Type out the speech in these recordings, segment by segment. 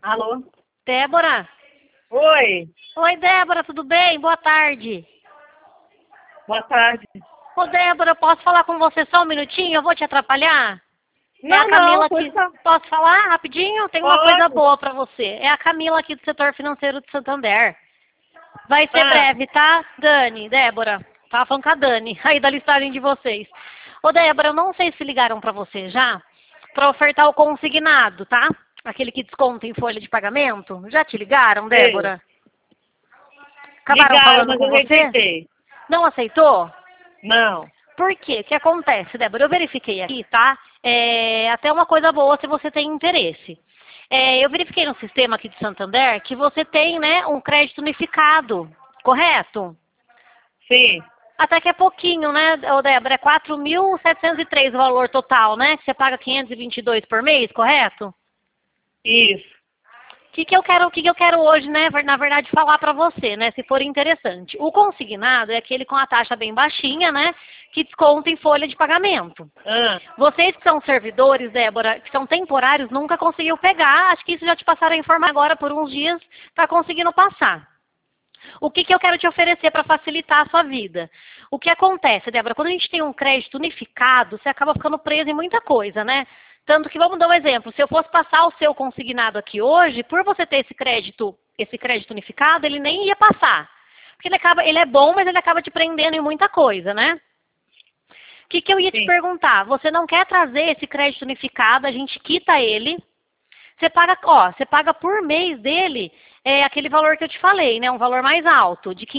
Alô? Débora? Oi, Oi, Débora, tudo bem? Boa tarde. boa tarde. Ô, Débora, eu posso falar com você só um minutinho? Eu vou te atrapalhar? É a Não, Camila pode aqui. falar. Posso falar rapidinho? Tem uma coisa Pode. boa pra você. É a Camila aqui do setor financeiro de Santander. Vai ser Ah, breve, tá? Dani, Débora. Tava falando com a Dani, aí da listagem de vocês. Ô, Débora, eu não sei se ligaram pra você já, pra ofertar o consignado, tá? Aquele que desconta em folha de pagamento. Já te ligaram, sei. Débora? Acabaram Ligaram, falando mas com eu você? rejeitei. Não aceitou? Não. Por quê? O que acontece, Débora? Eu verifiquei aqui, tá? Até uma coisa boa se você tem interesse. Eu verifiquei no sistema aqui de Santander que você tem, né, um crédito unificado, correto? Sim, Até que é pouquinho, né, ô Débora? É 4.703 o valor total, né? Que você paga 522 por mês, correto? isso. O que que eu quero hoje, né, na verdade, falar para você, né, se for interessante. O consignado é aquele com a taxa bem baixinha, né, que desconta em folha de pagamento. Ah, Vocês que são servidores, Débora, que são temporários, nunca conseguiu pegar. Acho que isso já te passaram a informar agora por uns dias, está conseguindo passar. O que que eu quero te oferecer para facilitar a sua vida? O que acontece, Débora, quando a gente tem um crédito unificado, você acaba ficando preso em muita coisa, né? Tanto que, vamos dar um exemplo, se eu fosse passar o seu consignado aqui hoje, por você ter esse crédito unificado, ele nem ia passar. Porque ele é bom, mas ele acaba te prendendo em muita coisa, né? O que que eu ia te sim. perguntar? Você não quer trazer esse crédito unificado, a gente quita ele. Você paga por mês dele aquele valor que eu te falei, né? Um valor mais alto, de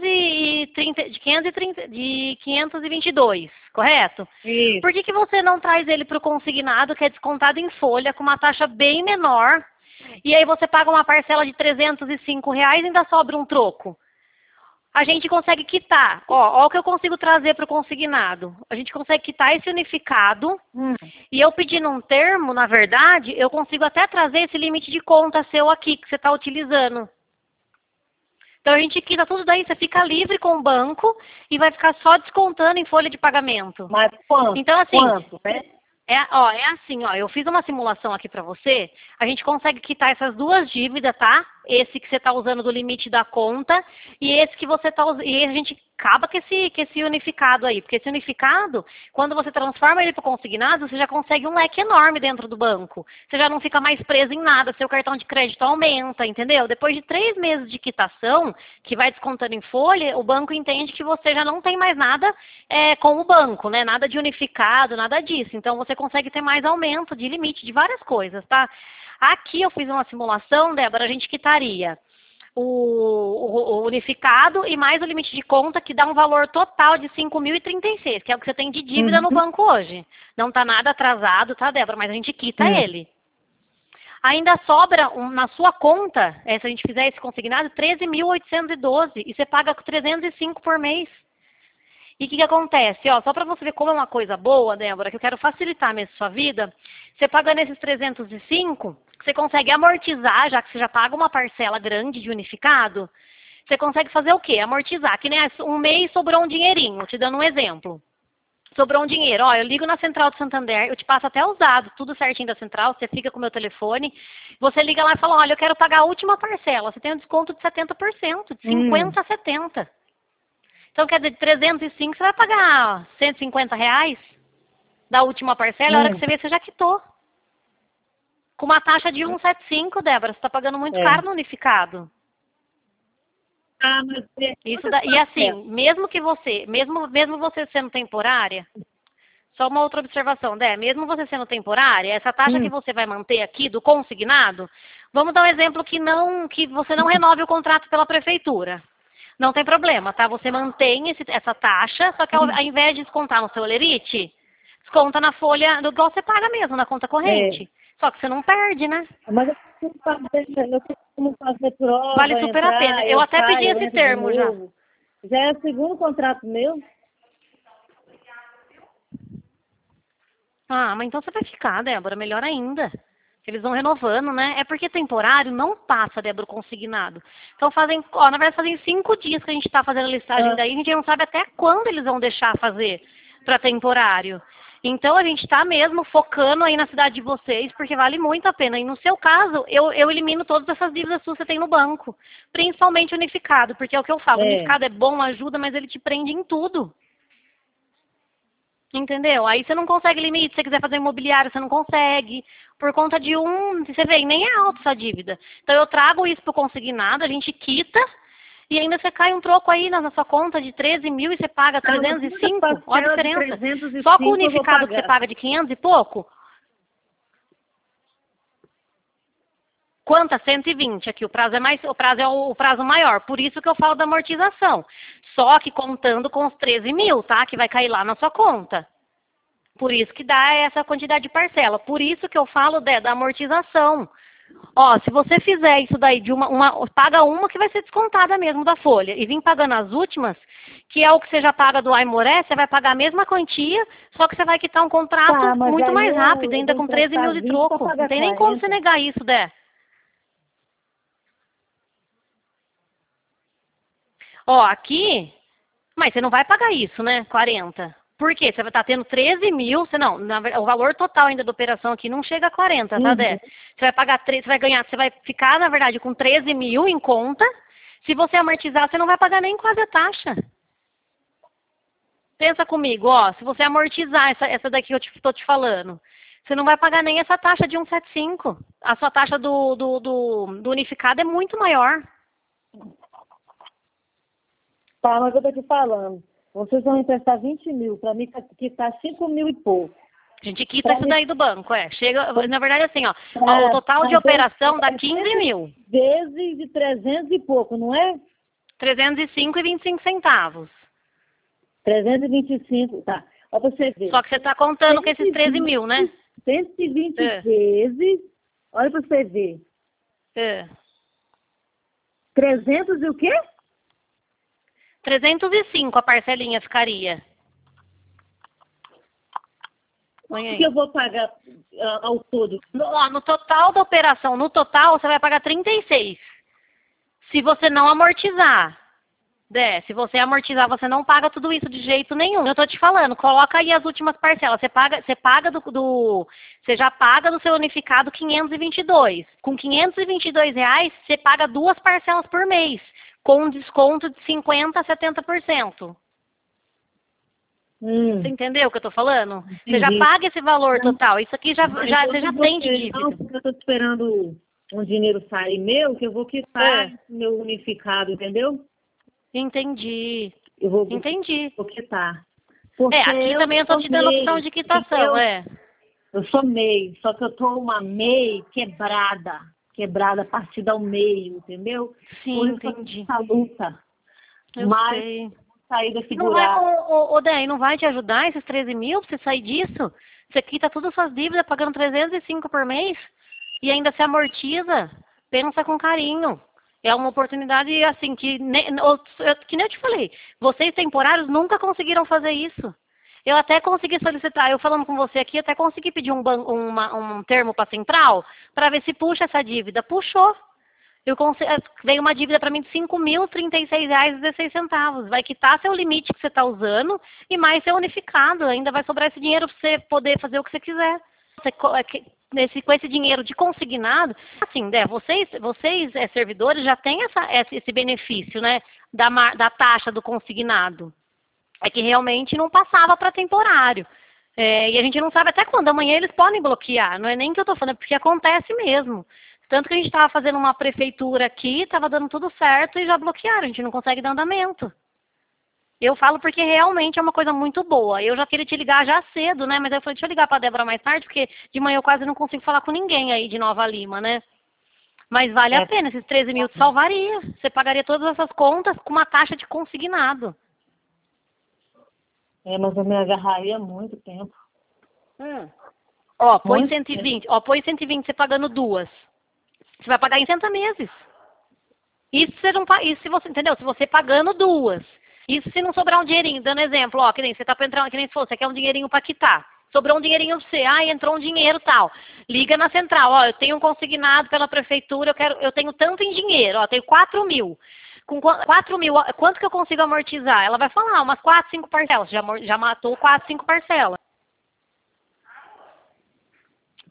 522, correto? Isso. Por que que você não traz ele para o consignado, que é descontado em folha, com uma taxa bem menor, e aí você paga uma parcela de R$ 305 e ainda sobra um troco? A gente consegue quitar, ó o que eu consigo trazer para o consignado. A gente consegue quitar esse unificado, Hum. e eu pedindo um termo, na verdade, eu consigo até trazer esse limite de conta seu aqui, que você está utilizando. Então a gente quita tudo daí, você fica livre com o banco e vai ficar só descontando em folha de pagamento. Mas quanto? Então, assim, Quanto, né? eu fiz uma simulação aqui para você, a gente consegue quitar essas duas dívidas, tá? Esse que você está usando do limite da conta e esse que você está usando, e a gente acaba com esse unificado aí, porque esse unificado, quando você transforma ele para consignado, você já consegue um leque enorme dentro do banco. Você já não fica mais preso em nada, seu cartão de crédito aumenta, entendeu? Depois de 3 meses de quitação, que vai descontando em folha, o banco entende que você já não tem mais nada com o banco, né? Nada de unificado, nada disso. Então você consegue ter mais aumento de limite de várias coisas, tá? Aqui eu fiz uma simulação, Débora, a gente quitaria o unificado e mais o limite de conta, que dá um valor total de 5.036, que é o que você tem de dívida no Uhum. banco hoje. Não está nada atrasado, tá, Débora? Mas a gente quita ele. Ainda sobra na sua conta, se a gente fizer esse consignado, 13.812 e você paga 305 por mês. E o que acontece? Só para você ver como é uma coisa boa, Débora, que eu quero facilitar mesmo a sua vida, você pagando esses 305, você consegue amortizar, já que você já paga uma parcela grande de unificado, você consegue fazer o quê? Amortizar, que nem um mês sobrou um dinheirinho, te dando um exemplo. Sobrou um dinheiro, eu ligo na Central de Santander, eu te passo até os dados, tudo certinho da Central, você fica com o meu telefone, você liga lá e fala, olha, eu quero pagar a última parcela, você tem um desconto de 70%, de 50% a 70%. Então, quer dizer, de 305 você vai pagar R$ 150 da última parcela, a hora que você vê, você já quitou. Com uma taxa de 1,75, Débora, você está pagando muito caro no unificado. Ah, mas... E assim, mesmo você sendo temporária, só uma outra observação, mesmo você sendo temporária, essa taxa que você vai manter aqui do consignado, vamos dar um exemplo que você não renove o contrato pela prefeitura. Não tem problema, tá? Você mantém essa taxa, só que ao invés de descontar no seu Olerite, desconta na folha, igual você paga mesmo, na conta corrente. Só que você não perde, né? Mas eu preciso como fazer prova, Vale super a pena. Eu até pedi esse termo já. Já é o segundo contrato meu? Ah, mas então você vai ficar, Débora, melhor ainda. Eles vão renovando, né? É porque temporário não passa, Débora, o consignado. Então na verdade fazem 5 dias que a gente está fazendo a listagem daí, a gente não sabe até quando eles vão deixar fazer para temporário. Então a gente está mesmo focando aí na cidade de vocês, porque vale muito a pena. E no seu caso, eu elimino todas essas dívidas suas que você tem no banco. Principalmente unificado, porque é o que eu falo, unificado é bom, ajuda, mas ele te prende em tudo. Entendeu? Aí você não consegue limite, se você quiser fazer imobiliário, você não consegue. Por conta de você vê, nem é alta essa dívida. Então eu trago isso para o consignado, a gente quita, e ainda você cai um troco aí na sua conta de 13 mil e você paga 305. Olha a diferença. Só com o unificado que você paga de 500 e pouco. Quanto? 120 aqui. O prazo é o prazo maior. Por isso que eu falo da amortização. Só que contando com os 13 mil, tá? Que vai cair lá na sua conta. Por isso que dá essa quantidade de parcela. Por isso que eu falo da amortização. Ó, se você fizer isso daí de paga uma que vai ser descontada mesmo da folha e vir pagando as últimas, que é o que você já paga do Aimoré, você vai pagar a mesma quantia, só que você vai quitar um contrato muito mais rápido, ainda com 13 mil de troco. Não tem nem como você negar isso, Dé. Ó, aqui, mas você não vai pagar isso, né? 40. Por quê? Você vai estar tendo 13 mil, o valor total ainda da operação aqui não chega a 40, tá, Dé? Você vai pagar, você vai ficar, na verdade, com 13 mil em conta. Se você amortizar, você não vai pagar nem quase a taxa. Pensa comigo, ó, se você amortizar essa daqui que eu estou te falando, você não vai pagar nem essa taxa de 175. A sua taxa do unificado é muito maior. Tá, mas eu tô te falando. Vocês vão emprestar 20 mil, para mim quitar 5 mil e pouco. A gente quita isso daí do banco, Chega, na verdade, assim, ó, o total de operação dá 15 mil. Vezes de 300 e pouco, não é? 305,25 centavos. 325, tá. Ó, pra você ver. Só que você tá contando com esses 13 mil, né? 120 vezes, olha pra você ver. 300 e o quê? 305 a parcelinha ficaria. Quanto que eu vou pagar ao todo? No total da operação, você vai pagar 36. Se você não amortizar. Se você amortizar, você não paga tudo isso de jeito nenhum. Eu tô te falando, coloca aí as últimas parcelas. Você já paga do seu unificado 522. Com 522 reais, você paga 2 parcelas por mês, com um desconto de 50% a 70%. Você entendeu o que eu tô falando? Entendi. Você já paga esse valor total. Isso aqui você já tem de dívida. Não, porque eu tô esperando um dinheiro sair meu, que eu vou quitar meu unificado, entendeu? Entendi. Entendi. Vou quitar. Aqui também eu tô te dando opção de quitação, Eu sou MEI, só que eu tô uma MEI quebrada, partida ao meio, entendeu? Sim, entendi. Essa luta. Eu sei. Sair desse buraco. Dé, não vai te ajudar esses 13 mil pra você sair disso? Você quita todas as suas dívidas pagando 305 por mês e ainda se amortiza. Pensa com carinho. É uma oportunidade, assim, que nem eu te falei. Vocês temporários nunca conseguiram fazer isso. Eu até consegui solicitar, eu falando com você aqui, até consegui pedir um termo para a central para ver se puxa essa dívida. Puxou. Veio uma dívida para mim de R$ 5.036,16. Vai quitar seu limite que você está usando e mais seu unificado. Ainda vai sobrar esse dinheiro para você poder fazer o que você quiser. Com esse dinheiro de consignado, assim, vocês servidores já têm esse benefício, né, da taxa do consignado. É que realmente não passava para temporário. E a gente não sabe até quando. Amanhã eles podem bloquear. Não é nem que eu estou falando, é porque acontece mesmo. Tanto que a gente estava fazendo uma prefeitura aqui, estava dando tudo certo e já bloquearam. A gente não consegue dar andamento. Eu falo porque realmente é uma coisa muito boa. Eu já queria te ligar já cedo, né? Mas eu falei, deixa eu ligar para a Débora mais tarde, porque de manhã eu quase não consigo falar com ninguém aí de Nova Lima, né? Mas vale a pena, esses 13 mil te salvaria. Você pagaria todas essas contas com uma taxa de consignado. Mas eu me agarraria muito tempo. Ó, põe 120. Ó, põe 120 você pagando 2. Você vai pagar em 60 meses. Isso se você, entendeu? Se você pagando 2. Isso se não sobrar um dinheirinho, dando exemplo, ó, que nem você tá pra entrar, que nem se fosse, você quer um dinheirinho pra quitar. Sobrou um dinheirinho pra você, entrou um dinheiro tal. Liga na central, ó, eu tenho um consignado pela prefeitura, eu tenho tanto em dinheiro, ó, tenho 4 mil. Com 4 mil, quanto que eu consigo amortizar? Ela vai falar, umas 4, 5 parcelas. Já matou 4, 5 parcelas.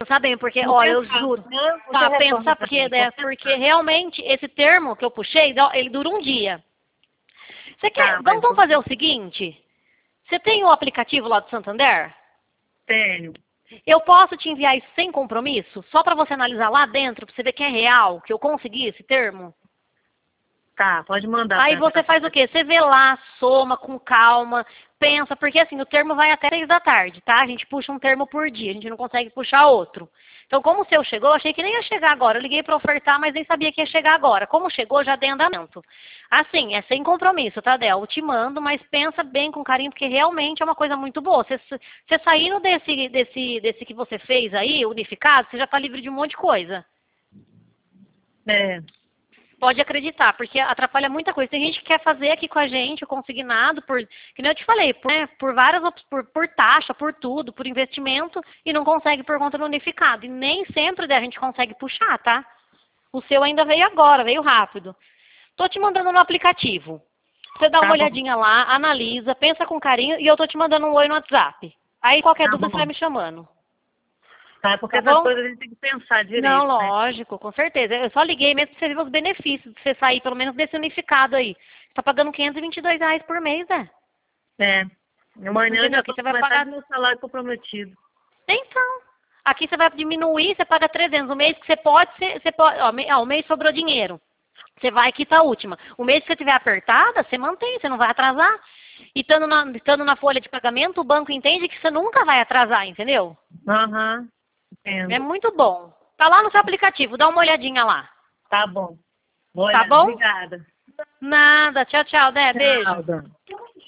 Pensa bem, porque, Vou olha, eu pensar. juro. Não, você Tá, retorna pensa, pra porque, mim, né, vou porque pensar. realmente esse termo que eu puxei, ele dura um dia. Você quer, Tá, mas vamos fazer o seguinte? Você tem o aplicativo lá do Santander? tenho. Eu posso te enviar isso sem compromisso? Só para você analisar lá dentro, para você ver que é real, que eu consegui esse termo? Tá, pode mandar Aí pra você faz o quê? Você vê lá, soma com calma, pensa, porque assim, o termo vai até 6 da tarde, tá? A gente puxa um termo por dia, a gente não consegue puxar outro. Então, como o seu chegou, eu achei que nem ia chegar agora. Eu liguei para ofertar, mas nem sabia que ia chegar agora. Como chegou, já dei andamento. Assim, é sem compromisso, tá, Del? Eu te mando, mas pensa bem com carinho, porque realmente é uma coisa muito boa. Você saindo desse que você fez aí, unificado, você já tá livre de um monte de coisa. É. Pode acreditar, porque atrapalha muita coisa. Tem gente que quer fazer aqui com a gente o consignado, que nem eu te falei, por várias por taxa, por tudo, por investimento, e não consegue por conta do unificado. E nem sempre a gente consegue puxar, tá? O seu ainda veio agora, veio rápido. Tô te mandando no aplicativo. Você dá uma Tá bom. olhadinha lá, analisa, pensa com carinho, e eu tô te mandando um oi no WhatsApp. Aí qualquer Tá dúvida bom. você vai me chamando. Tá, porque Tá essas bom? coisas a gente tem que pensar direito, Não, né? lógico, com certeza. Eu só liguei mesmo pra você ver os benefícios de você sair, pelo menos desse unificado aí. Você tá pagando R$ 522 por mês, né? É. Amanhã eu Entendeu? já Aqui tô você com vai metade pagar. do meu salário comprometido. Então. Aqui você vai diminuir, você paga 300. O mês que você pode, ó, o mês sobrou dinheiro. Você vai quitar a última. O mês que você tiver apertada, você mantém, você não vai atrasar. E estando na folha de pagamento, o banco entende que você nunca vai atrasar, entendeu? Aham. É Entendo. muito bom. Tá lá no seu aplicativo, dá uma olhadinha lá. Tá bom. Vou Tá olhar. bom? Obrigada. Nada. Tchau, tchau, Dé. Beijo. Tchau, Dani.